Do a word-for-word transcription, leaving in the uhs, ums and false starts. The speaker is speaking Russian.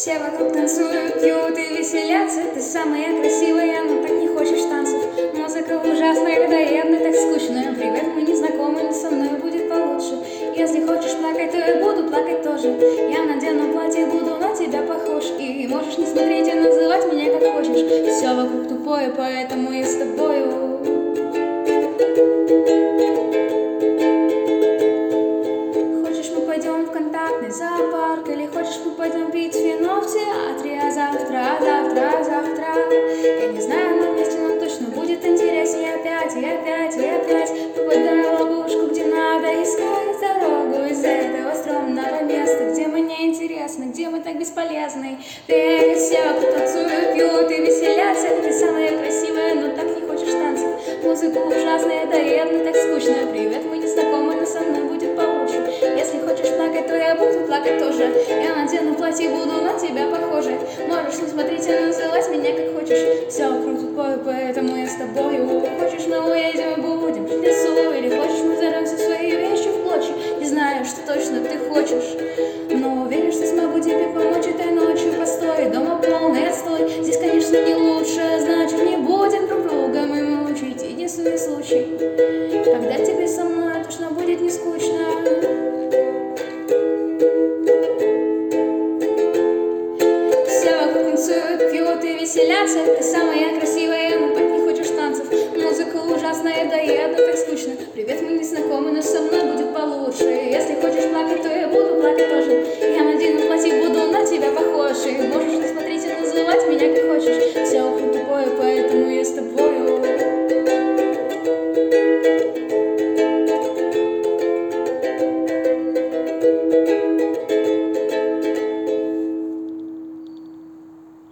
Все вокруг танцуют, пьют и веселятся. Ты самая красивая, но так не хочешь танцев. Музыка ужасная, надоедная, так скучная. Привет, мы не знакомы, но со мной будет получше. Если хочешь плакать, то я буду плакать тоже. Я надену платье, буду на тебя похож. И можешь не смотреть и называть меня как хочешь. Все вокруг тупое, поэтому я с тобою. Хочешь, мы пойдем в контактный зоопарк? Или хочешь, мы пойдем пить вино в театре? А завтра, а завтра, а завтра я не знаю, но вместе нам точно будет интереснее. Опять, и опять, и опять попадаю в ловушку, где надо искать дорогу из этого стрёмного места, где мы неинтересны, где мы так бесполезны. Ты все вокруг танцуют, пьют и веселятся. Ты самая красивая, но так не хочешь танцев. Музыка ужасная, надоедная, так скучная. Привет, мы не знакомы, но со мной будет получше. Если хочешь плакать, то я буду плакать тоже. Я надену платье, буду на тебя похожа. Можешь не смотреть и называть меня как хочешь. Все вокруг тупое, поэтому я с тобою. Хочешь, мы уедем и будем в лесу? Или хочешь, мы взорвемся в свои вещи в клочья? Не знаю, что точно ты хочешь, но уверен, что смогу тебе помочь этой ночью. Постой, дома полный отстой. Здесь, конечно, не лучше, значит, не будем друг друга мы мучить. Единственный случай, когда тебе со мной точно будет не скучно. Пьют и веселятся. Ты самая красивая, но так не хочешь танцев. Музыка ужасная, надоедная, так скучно. Привет, мы не знакомы, но со мной будет получше. Если хочешь плакать, то я буду плакать тоже.